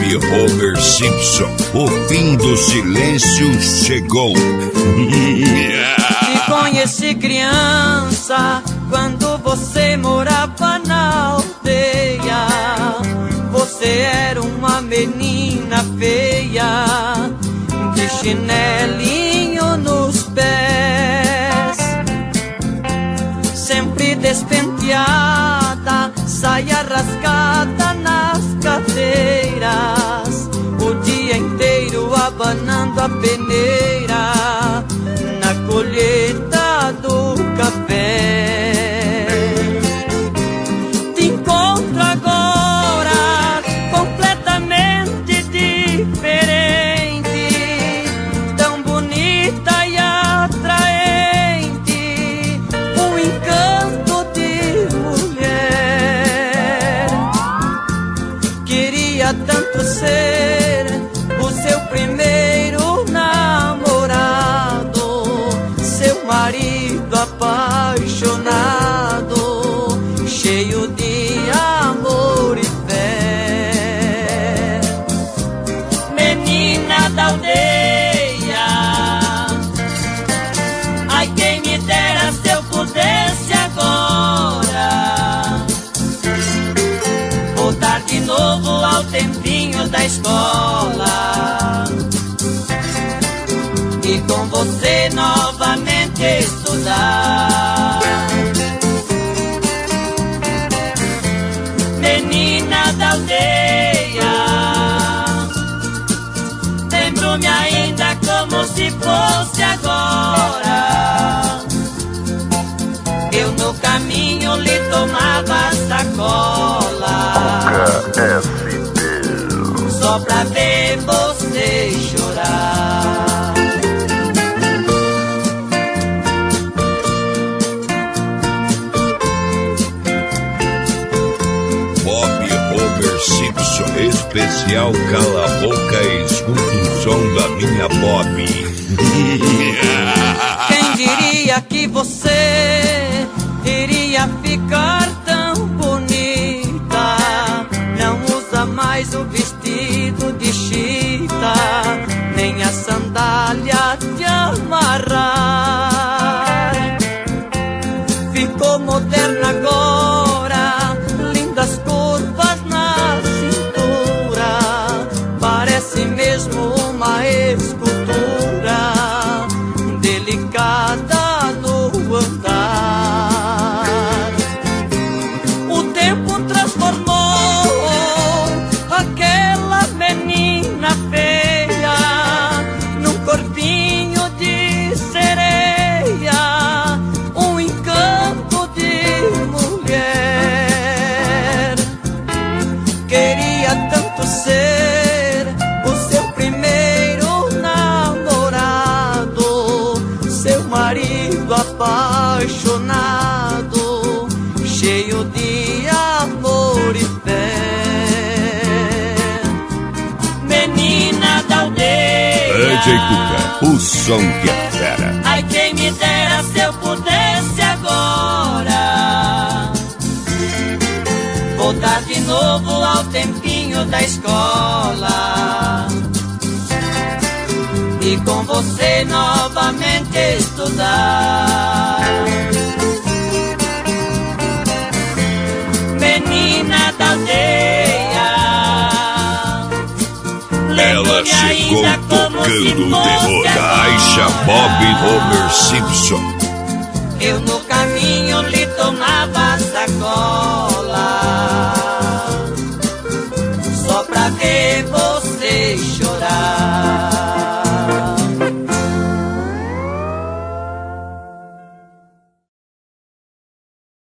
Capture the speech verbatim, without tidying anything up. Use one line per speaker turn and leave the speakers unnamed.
Homer Simpson, o fim do silêncio chegou.
Te conheci criança quando você morava na aldeia. Você era uma menina feia, de chinelinho nos pés, sempre despenteada, saia rasgada nas cadeiras, o dia inteiro abanando a peneira na colheita do café. Te encontro agora completamente diferente, tão bonita e atraente, um encanto de mulher. Queria tanto ser o seu primeiro namorado, seu marido apaixonado, cheio de amor e fé. Menina da aldeia, ai quem me dera se eu pudesse agora voltar de novo ao tempinho da escola e com você novamente estudar. Menina da aldeia, lembro-me ainda como se fosse agora. Eu no caminho lhe tomava sacola, só pra ver você chorar.
Bob Homer Simpson, especial Cala a Boca e escuta o som da minha Bob.
Quem diria que você iria ficar tão bonita? Não usa mais o vestido de chita, nem a sandália de amarrar. Ficou moderna agora, lindas curvas na cintura, parece mesmo uma escultura, delicada no andar. O tempo transformou aquela menina feia num corpinho de sereia, um encanto de mulher. Queria tanto ser o seu primeiro namorado, seu marido apaixonado, cheio de amor e fé. Menina da aldeia,
D J Cuca, o som que é fera.
ai quem me dera se eu pudesse agora voltar de novo ao tempinho da escola e com você novamente estudar. Menina da aldeia,
Ela chegou tocando o terror da Aisha Bob Homer Simpson.
Eu no caminho lhe tomava sacola,